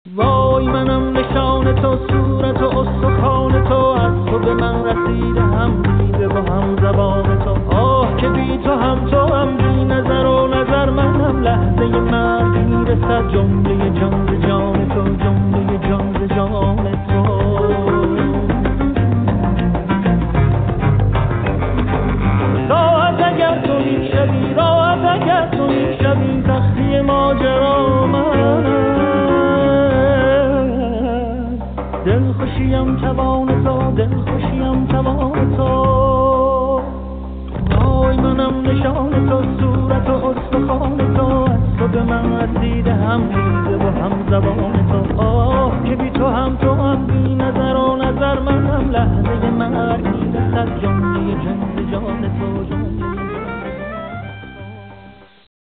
وای منم نشان تو، صورت و استخوان تو، از تو به من رسیده، هم دیده و هم زبان تو. آه که بی تو هم تو هم بی نظر و نظر منم، لحظه مرگ میرسد جمله جان ز جان تو، جمله جان ز جان تو. راحت اگر تو میشوی، راحت اگر تو میشوی، تختی ماجرا من، دل خوشیم توان تو، دل خوشیم توان تو. وای منم نشان تو، صورت و استخوان تو، از تو به من رسیده، هم دیده و هم زبان تو. آه که بی تو هم تو هم بی نظر و نظر منم، لحظه مرگ میرسد جمله جان ز جان تو، جمله